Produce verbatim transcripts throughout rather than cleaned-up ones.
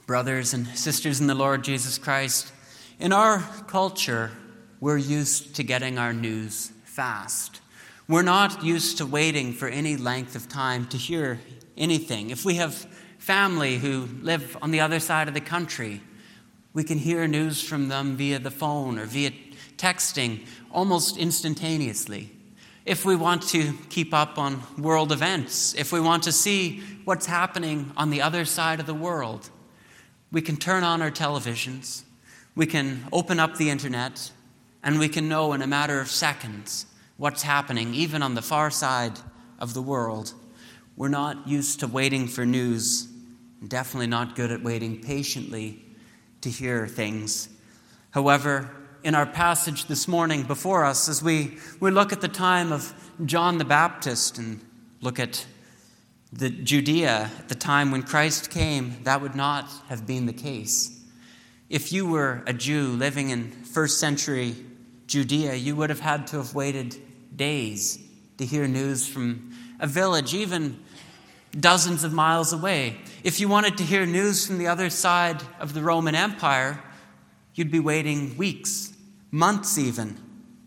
Brothers and sisters in the Lord Jesus Christ, in our culture, we're used to getting our news fast. We're not used to waiting for any length of time to hear anything. If we have family who live on the other side of the country, we can hear news from them via the phone or via texting almost instantaneously. If we want to keep up on world events, if we want to see what's happening on the other side of the world, we can turn on our televisions, we can open up the internet, and we can know in a matter of seconds what's happening, even on the far side of the world. We're not used to waiting for news, definitely not good at waiting patiently to hear things. However, in our passage this morning before us, as we, we look at the time of John the Baptist and look at the Judea at the time when Christ came, that would not have been the case. If you were a Jew living in first century Judea, you would have had to have waited days to hear news from a village, even dozens of miles away. If you wanted to hear news from the other side of the Roman Empire, you'd be waiting weeks, months even.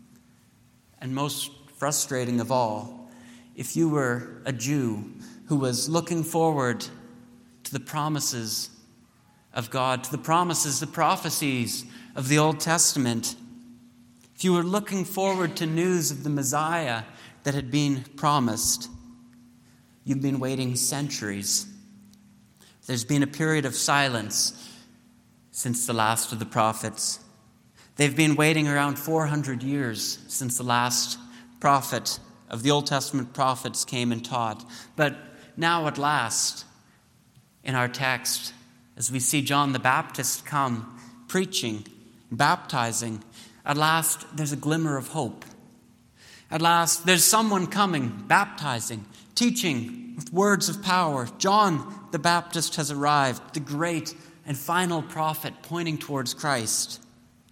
And most frustrating of all, if you were a Jew who was looking forward to the promises of God, to the promises, the prophecies of the Old Testament, if you were looking forward to news of the Messiah that had been promised, you've been waiting centuries. There's been a period of silence since the last of the prophets. They've been waiting around four hundred years since the last prophet of the Old Testament prophets came and taught. But now at last, in our text, as we see John the Baptist come preaching, baptizing, at last there's a glimmer of hope. At last there's someone coming, baptizing, teaching with words of power. John the Baptist has arrived, the great and final prophet pointing towards Christ.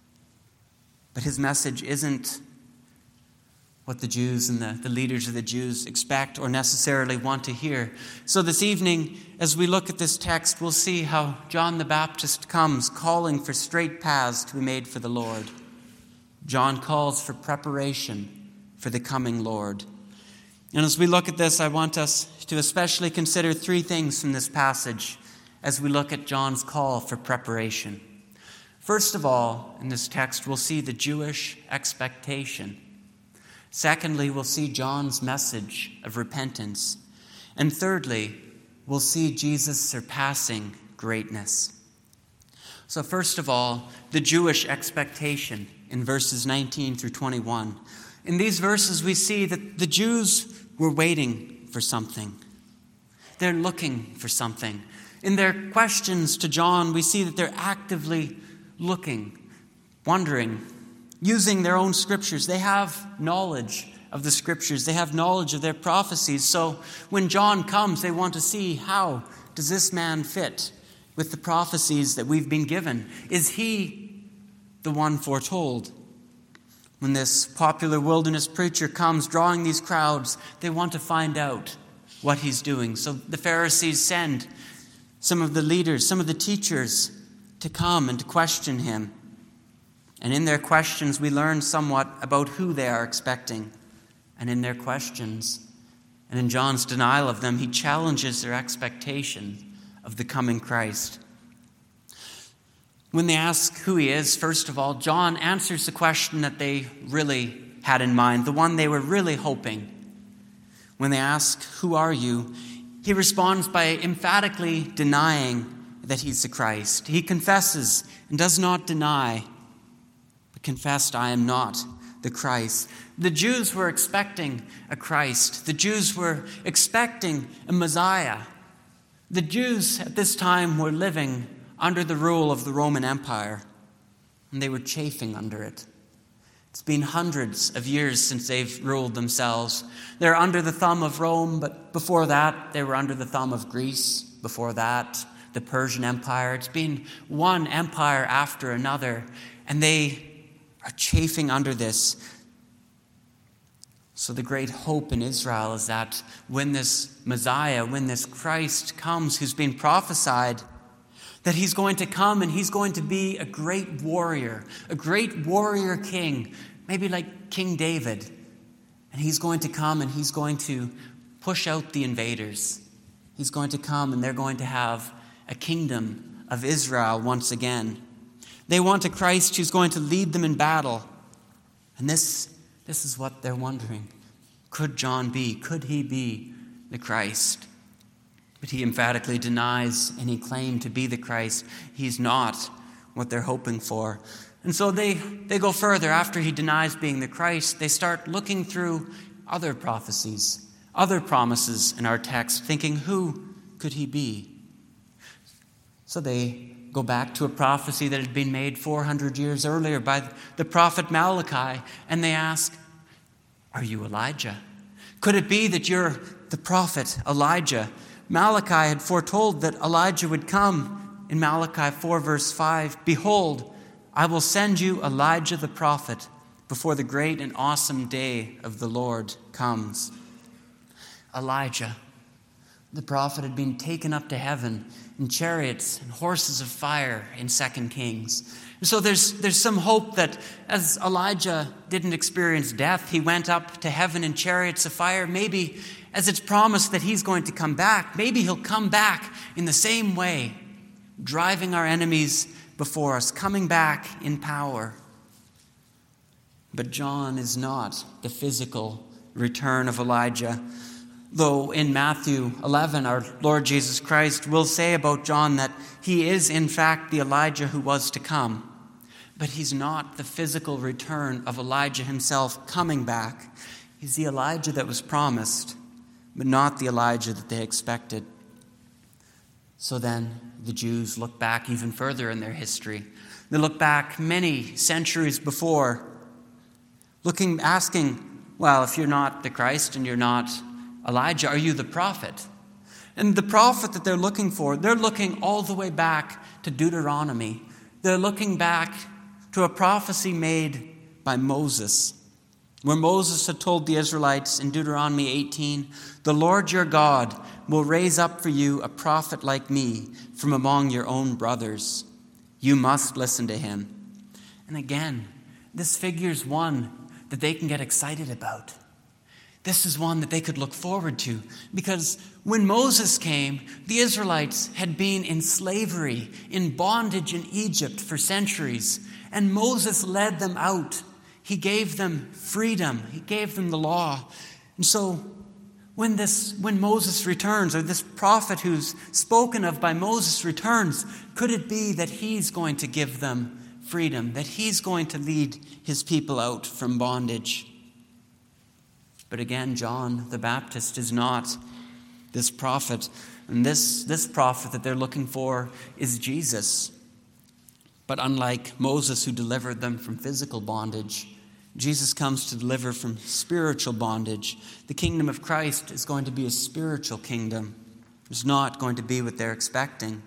But his message isn't what the Jews and the, the leaders of the Jews expect or necessarily want to hear. So this evening, as we look at this text, we'll see how John the Baptist comes calling for straight paths to be made for the Lord. John calls for preparation for the coming Lord. And as we look at this, I want us to especially consider three things from this passage as we look at John's call for preparation. First of all, in this text, we'll see the Jewish expectation. Secondly, we'll see John's message of repentance. And thirdly, we'll see Jesus' surpassing greatness. So first of all, the Jewish expectation in verses nineteen through twenty-one. In these verses, we see that the Jews were waiting for something. They're looking for something. In their questions to John, we see that they're actively looking, wondering, using their own scriptures. They have knowledge of the scriptures. They have knowledge of their prophecies. So when John comes, they want to see, how does this man fit with the prophecies that we've been given? Is he the one foretold? When this popular wilderness preacher comes drawing these crowds, they want to find out what he's doing. So the Pharisees send some of the leaders, some of the teachers to come and to question him. And in their questions, we learn somewhat about who they are expecting. And in their questions, and in John's denial of them, he challenges their expectation of the coming Christ. When they ask who he is, first of all, John answers the question that they really had in mind, the one they were really hoping. When they ask, "Who are you?" he responds by emphatically denying that he's the Christ. He confesses and does not deny, but confessed, "I am not the Christ." The Jews were expecting a Christ. The Jews were expecting a Messiah. The Jews at this time were living under the rule of the Roman Empire, and they were chafing under it. It's been hundreds of years since they've ruled themselves. They're under the thumb of Rome, but before that, they were under the thumb of Greece. Before that, the Persian Empire. It's been one empire after another, and they are chafing under this. So the great hope in Israel is that when this Messiah, when this Christ comes who's been prophesied, That he's going to come and he's going to be a great warrior, a great warrior king, maybe like King David. And he's going to come and he's going to push out the invaders. He's going to come and they're going to have a kingdom of Israel once again. They want a Christ who's going to lead them in battle. And this, this is what they're wondering. Could John be? Could he be the Christ? But he emphatically denies any claim to be the Christ. He's not what they're hoping for. And so they, they go further. After he denies being the Christ, they start looking through other prophecies, other promises in our text, thinking, who could he be? So they go back to a prophecy that had been made four hundred years earlier by the prophet Malachi, and they ask, are you Elijah? Could it be that you're the prophet Elijah? Malachi had foretold that Elijah would come in Malachi four, verse five. Behold, I will send you Elijah the prophet before the great and awesome day of the Lord comes. Elijah, the prophet, had been taken up to heaven in chariots and horses of fire in Second Kings. And so there's, there's some hope that as Elijah didn't experience death, he went up to heaven in chariots of fire. Maybe as it's promised that he's going to come back, maybe he'll come back in the same way, driving our enemies before us, coming back in power. But John is not the physical return of Elijah. Though in Matthew eleven, our Lord Jesus Christ will say about John that he is in fact the Elijah who was to come. But he's not the physical return of Elijah himself coming back. He's the Elijah that was promised, but not the Elijah that they expected. So then the Jews look back even further in their history. They look back many centuries before, looking, asking, well, if you're not the Christ and you're not Elijah, are you the prophet? And the prophet that they're looking for, they're looking all the way back to Deuteronomy. They're looking back to a prophecy made by Moses, where Moses had told the Israelites in Deuteronomy eighteen, the Lord your God will raise up for you a prophet like me from among your own brothers. You must listen to him. And again, this figure's one that they can get excited about. This is one that they could look forward to, because when Moses came, the Israelites had been in slavery, in bondage in Egypt for centuries, and Moses led them out. He gave them freedom. He gave them the law. And so when this, when Moses returns, or this prophet who's spoken of by Moses returns, could it be that he's going to give them freedom, that he's going to lead his people out from bondage? But again, John the Baptist is not this prophet. And this, this prophet that they're looking for is Jesus. But unlike Moses, who delivered them from physical bondage, Jesus comes to deliver from spiritual bondage. The kingdom of Christ is going to be a spiritual kingdom. It's not going to be what they're expecting.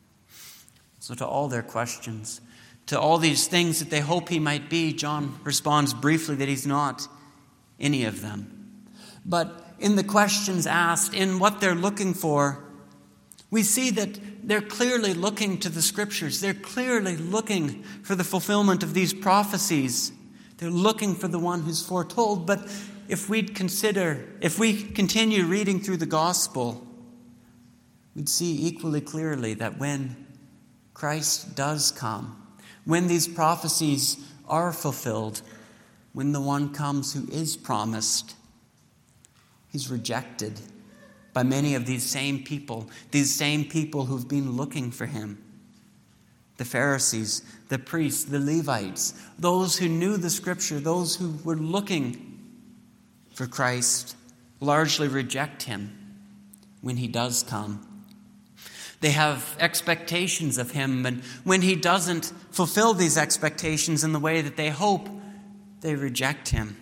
So to all their questions, to all these things that they hope he might be, John responds briefly that he's not any of them. But in the questions asked, in what they're looking for, we see that they're clearly looking to the Scriptures. They're clearly looking for the fulfillment of these prophecies. They're looking for the one who's foretold. But if we'd consider, if we continue reading through the Gospel, we'd see equally clearly that when Christ does come, when these prophecies are fulfilled, when the one comes who is promised, he's rejected by many of these same people, these same people who've been looking for him. The Pharisees, the priests, the Levites, those who knew the Scripture, those who were looking for Christ, largely reject him when he does come. They have expectations of him, and when he doesn't fulfill these expectations in the way that they hope, they reject him.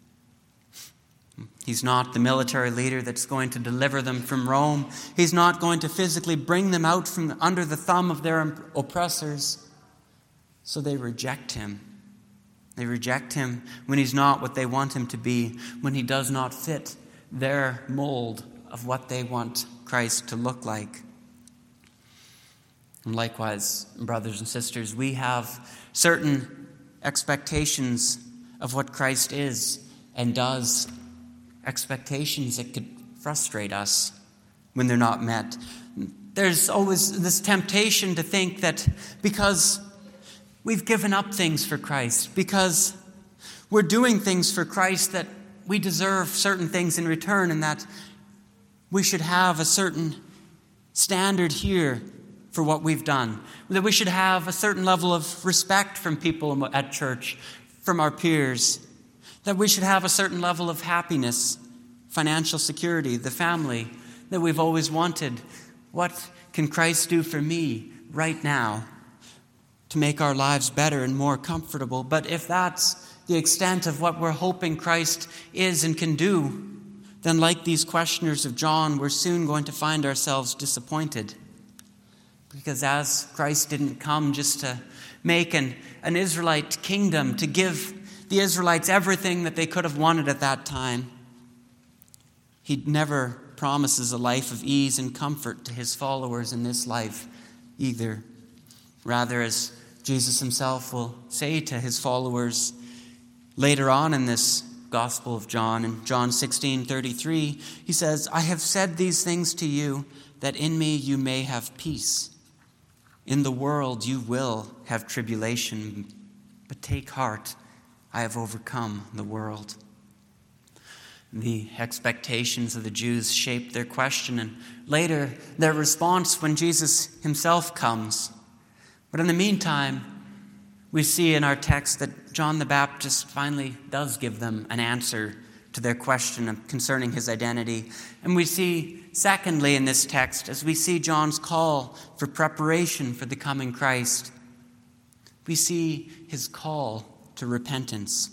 He's not the military leader that's going to deliver them from Rome. He's not going to physically bring them out from under the thumb of their oppressors. So they reject him. They reject him when he's not what they want him to be, when he does not fit their mold of what they want Christ to look like. And likewise, brothers and sisters, we have certain expectations of what Christ is and does, expectations that could frustrate us when they're not met. There's always this temptation to think that because we've given up things for Christ, because we're doing things for Christ, that we deserve certain things in return, and that we should have a certain standard here for what we've done, that we should have a certain level of respect from people at church, from our peers, that we should have a certain level of happiness, financial security, the family that we've always wanted. What can Christ do for me right now to make our lives better and more comfortable? But if that's the extent of what we're hoping Christ is and can do, then like these questioners of John, we're soon going to find ourselves disappointed. Because as Christ didn't come just to make an, an Israelite kingdom, to give the Israelites everything that they could have wanted at that time, he never promises a life of ease and comfort to his followers in this life either. Rather, as Jesus himself will say to his followers later on in this Gospel of John, in John sixteen thirty-three, he says, "I have said these things to you, that in me you may have peace. In the world you will have tribulation, but take heart, I have overcome the world." The expectations of the Jews shaped their question, and later their response when Jesus himself comes. But in the meantime, we see in our text that John the Baptist finally does give them an answer to their question concerning his identity. And we see, secondly, in this text, as we see John's call for preparation for the coming Christ, we see his call to repentance.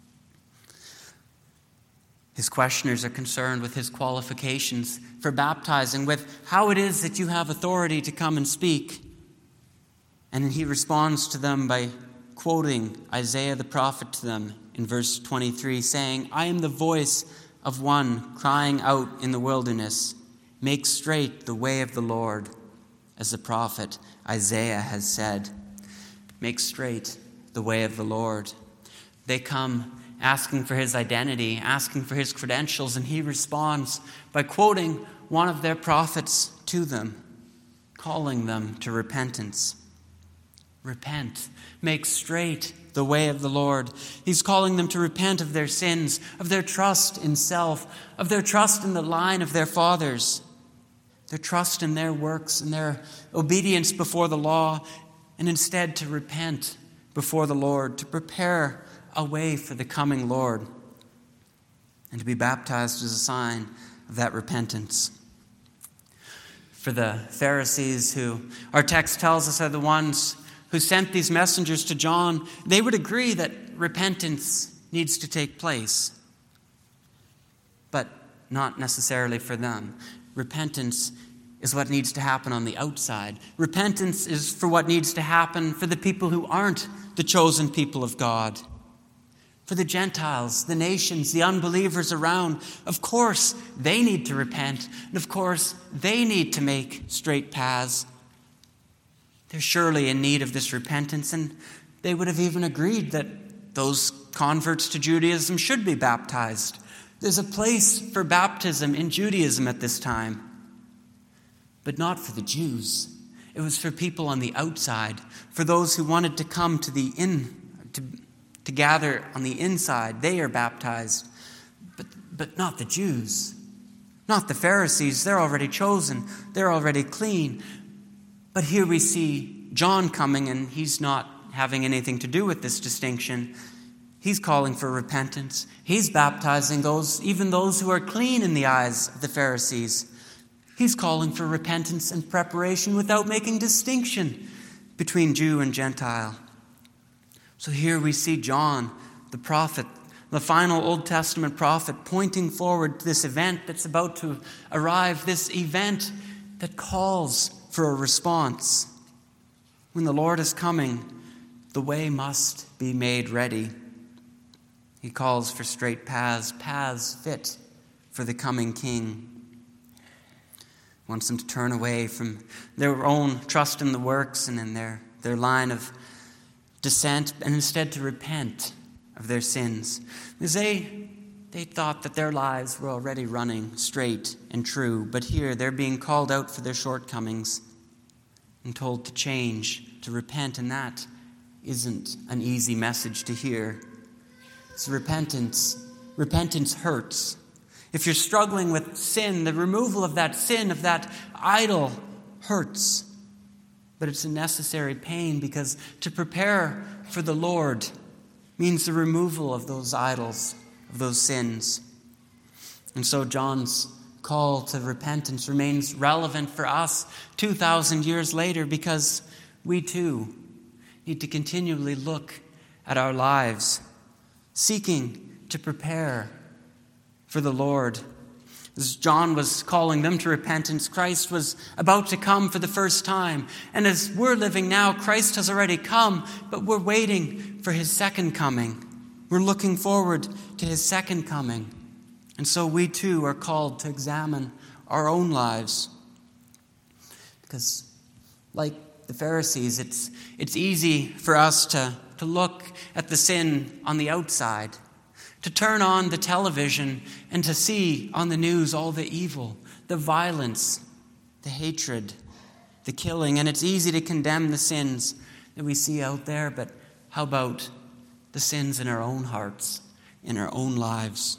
His questioners are concerned with his qualifications for baptizing, with how it is that you have authority to come and speak. And he responds to them by quoting Isaiah the prophet to them in verse twenty-three, saying, "I am the voice of one crying out in the wilderness, make straight the way of the Lord," as the prophet Isaiah has said. Make straight the way of the Lord. They come asking for his identity, asking for his credentials, and he responds by quoting one of their prophets to them, calling them to repentance. Repent. Make straight the way of the Lord. He's calling them to repent of their sins, of their trust in self, of their trust in the line of their fathers, their trust in their works and their obedience before the law, and instead to repent before the Lord, to prepare a way for the coming Lord, and to be baptized as a sign of that repentance. For the Pharisees, who our text tells us are the ones who sent these messengers to John, they would agree that repentance needs to take place, but not necessarily for them. Repentance is what needs to happen on the outside. Repentance is for what needs to happen for the people who aren't the chosen people of God. For the Gentiles, the nations, the unbelievers around, of course, they need to repent. And of course, they need to make straight paths. They're surely in need of this repentance, and they would have even agreed that those converts to Judaism should be baptized. There's a place for baptism in Judaism at this time, but not for the Jews. It was for people on the outside, for those who wanted to come to the in, to To gather on the inside. They are baptized, but, but not the Jews, not the Pharisees. They're already chosen. They're already clean. But here we see John coming, and he's not having anything to do with this distinction. He's calling for repentance. He's baptizing those, even those who are clean in the eyes of the Pharisees. He's calling for repentance and preparation without making distinction between Jew and Gentile. So here we see John, the prophet, the final Old Testament prophet, pointing forward to this event that's about to arrive, this event that calls for a response. When the Lord is coming, the way must be made ready. He calls for straight paths, paths fit for the coming King. wants them to turn away from their own trust in the works and in their, their line of descent, and instead to repent of their sins. Because they, they thought that their lives were already running straight and true, but here they're being called out for their shortcomings and told to change, to repent, and that isn't an easy message to hear. So repentance, repentance hurts. If you're struggling with sin, the removal of that sin, of that idol, hurts. But it's a necessary pain, because to prepare for the Lord means the removal of those idols, of those sins. And so John's call to repentance remains relevant for us two thousand years later, because we too need to continually look at our lives, seeking to prepare for the Lord. As John was calling them to repentance, Christ was about to come for the first time. And as we're living now, Christ has already come, but we're waiting for his second coming. We're looking forward to his second coming. And so we too are called to examine our own lives. Because like the Pharisees, it's, it's easy for us to, to look at the sin on the outside, to turn on the television and to see on the news all the evil, the violence, the hatred, the killing. And it's easy to condemn the sins that we see out there, but how about the sins in our own hearts, in our own lives?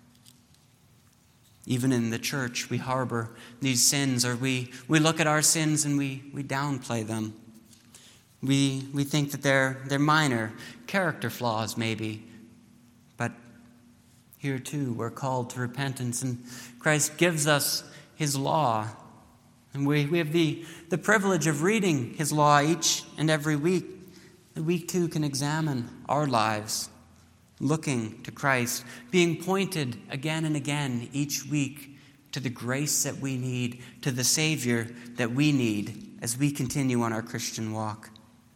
Even in the church, we harbor these sins, or we, we look at our sins and we, we downplay them. We, we think that they're, they're minor character flaws, maybe. But here too, we're called to repentance, and Christ gives us his law. And we, we have the, the privilege of reading his law each and every week, that we too can examine our lives, looking to Christ, being pointed again and again each week to the grace that we need, to the Savior that we need as we continue on our Christian walk.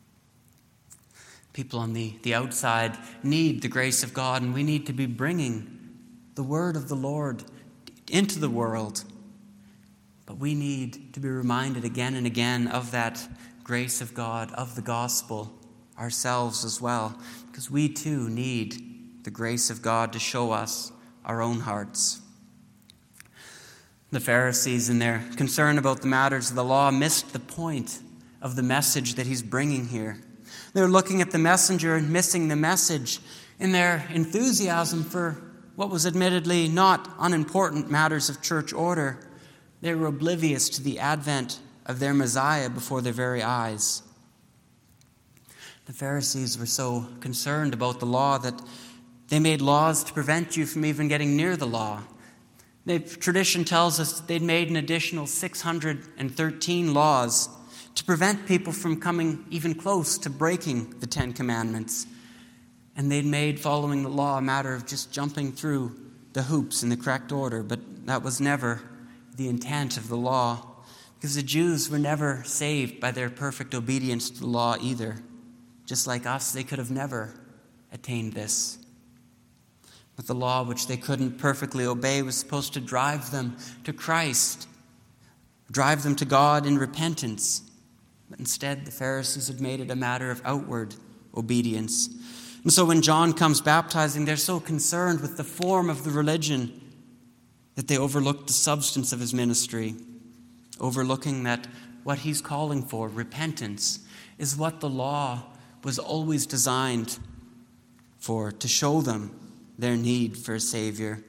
People on the, the outside need the grace of God, and we need to be bringing the word of the Lord into the world. But we need to be reminded again and again of that grace of God, of the gospel, ourselves as well, because we too need the grace of God to show us our own hearts. The Pharisees, in their concern about the matters of the law, missed the point of the message that he's bringing here. They're looking at the messenger and missing the message. In their enthusiasm for what was admittedly not unimportant matters of church order, they were oblivious to the advent of their Messiah before their very eyes. The Pharisees were so concerned about the law that they made laws to prevent you from even getting near the law. The tradition tells us that they'd made an additional six hundred thirteen laws to prevent people from coming even close to breaking the Ten Commandments. And they'd made following the law a matter of just jumping through the hoops in the correct order, but that was never the intent of the law, because the Jews were never saved by their perfect obedience to the law either. Just like us, they could have never attained this. But the law, which they couldn't perfectly obey, was supposed to drive them to Christ, drive them to God in repentance. But instead, the Pharisees had made it a matter of outward obedience. And so when John comes baptizing, they're so concerned with the form of the religion that they overlook the substance of his ministry, overlooking that what he's calling for, repentance, is what the law was always designed for, to show them their need for a Savior.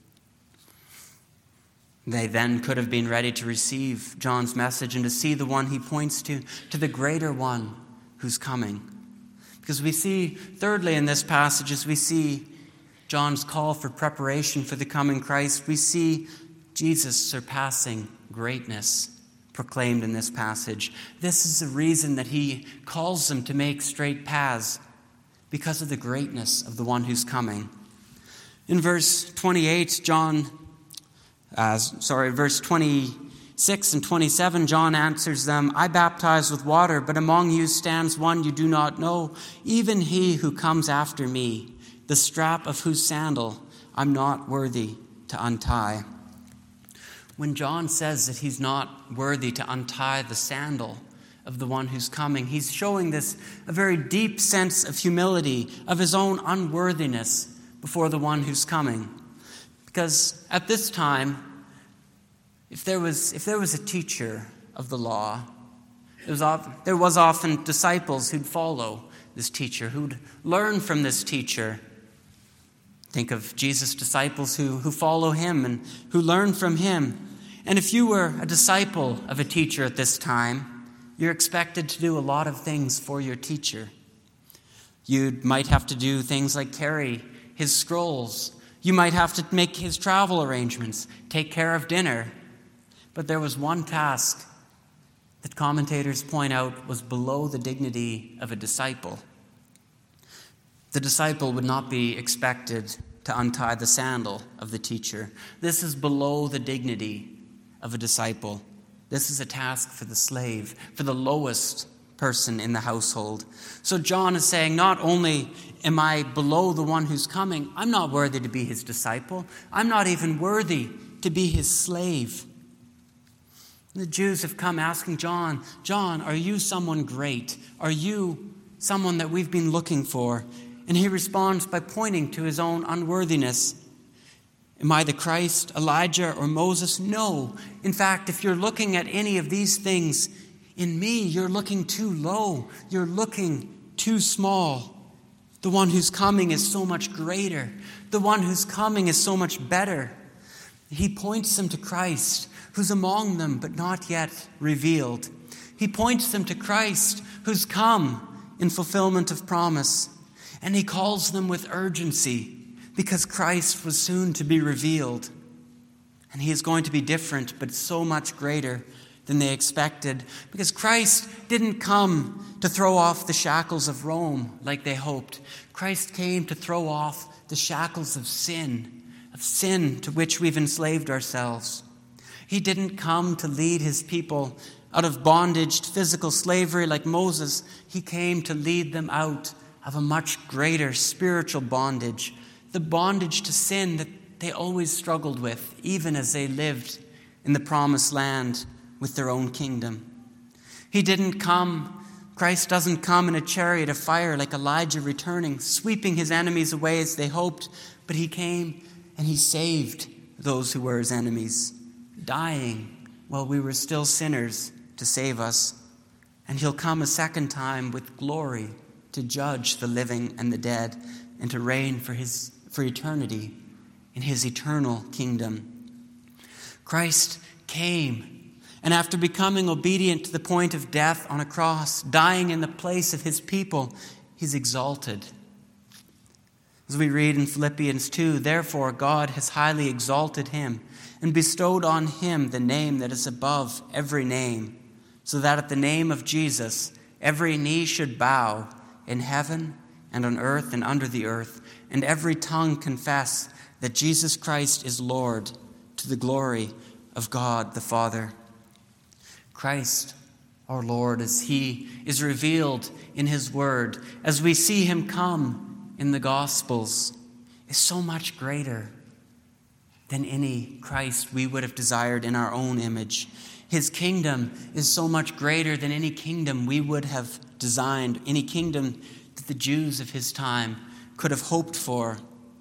They then could have been ready to receive John's message and to see the one he points to, to the greater one who's coming. Because we see, thirdly, in this passage, as we see John's call for preparation for the coming Christ, we see Jesus' surpassing greatness proclaimed in this passage. This is the reason that he calls them to make straight paths, because of the greatness of the one who's coming. In verse twenty-eight, John, uh, sorry, verse twenty-six and twenty-seven, John answers them, "I baptize with water, but among you stands one you do not know, even he who comes after me, the strap of whose sandal I'm not worthy to untie." when John says that he's not worthy to untie the sandal of the one who's coming, he's showing this a very deep sense of humility, of his own unworthiness before the one who's coming. Because at this time, if there was, if there was a teacher of the law, there was, often, there was often disciples who'd follow this teacher, who'd learn from this teacher. Think of Jesus' disciples who, who follow him and who learn from him. And if you were a disciple of a teacher at this time, you're expected to do a lot of things for your teacher. You might have to do things like carry his scrolls. You might have to make his travel arrangements, take care of dinner. But there was one task that commentators point out was below the dignity of a disciple. The disciple would not be expected to untie the sandal of the teacher. This is below the dignity of a disciple. This is a task for the slave, for the lowest person in the household. So John is saying, not only am I below the one who's coming, I'm not worthy to be his disciple. I'm not even worthy to be his slave. The Jews have come asking John, John, are you someone great? Are you someone that we've been looking for? And he responds by pointing to his own unworthiness. Am I the Christ, Elijah, or Moses? No. In fact, if you're looking at any of these things in me, you're looking too low. You're looking too small. The one who's coming is so much greater. The one who's coming is so much better. He points them to Christ, who's among them but not yet revealed. He points them to Christ, who's come in fulfillment of promise. And he calls them with urgency because Christ was soon to be revealed. And he is going to be different, but so much greater than they expected. Because Christ didn't come to throw off the shackles of Rome like they hoped. Christ came to throw off the shackles of sin, of sin to which we've enslaved ourselves. He didn't come to lead his people out of bondage to physical slavery like Moses. He came to lead them out of a much greater spiritual bondage, the bondage to sin that they always struggled with, even as they lived in the promised land with their own kingdom. He didn't come, Christ doesn't come in a chariot of fire like Elijah returning, sweeping his enemies away as they hoped, but he came and he saved those who were his enemies, dying while we were still sinners to save us. And he'll come a second time with glory to judge the living and the dead and to reign for his for eternity in his eternal kingdom. Christ came, and after becoming obedient to the point of death on a cross, dying in the place of his people, he's exalted. As we read in Philippians two, therefore God has highly exalted him and bestowed on him the name that is above every name, so that at the name of Jesus every knee should bow in heaven and on earth and under the earth, and every tongue confess that Jesus Christ is Lord, to the glory of God the Father. Christ, our Lord, as he is revealed in his word, as we see him come in the Gospels, is so much greater than any Christ we would have desired in our own image. His kingdom is so much greater than any kingdom we would have designed, any kingdom that the Jews of his time could have hoped for.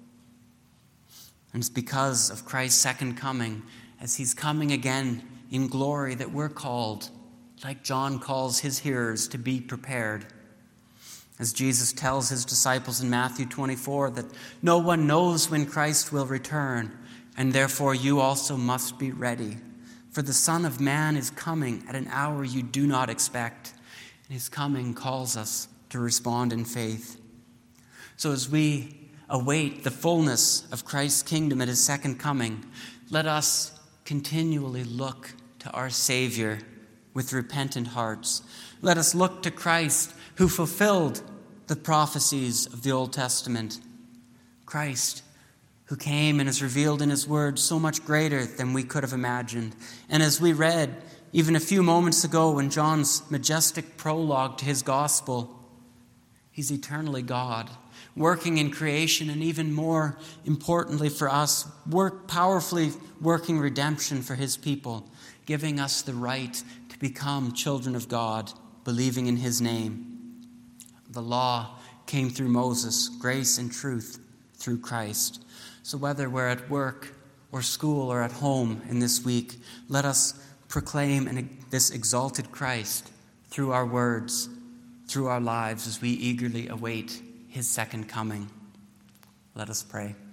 And it's because of Christ's second coming, as he's coming again in glory, that we're called, like John calls his hearers, to be prepared. As Jesus tells his disciples in Matthew twenty-four that no one knows when Christ will return, and therefore you also must be ready. For the Son of Man is coming at an hour you do not expect, and his coming calls us to respond in faith. So as we await the fullness of Christ's kingdom at his second coming, let us continually look to our Savior with repentant hearts. Let us look to Christ, who fulfilled the prophecies of the Old Testament. Christ, who came and is revealed in his word so much greater than we could have imagined. And as we read even a few moments ago in John's majestic prologue to his gospel, he's eternally God. working in creation, and even more importantly for us, work powerfully working redemption for his people, giving us the right to become children of God, believing in his name. The law came through Moses, grace and truth through Christ. So whether we're at work or school or at home in this week, let us proclaim this exalted Christ through our words, through our lives, as we eagerly await his second coming. Let us pray.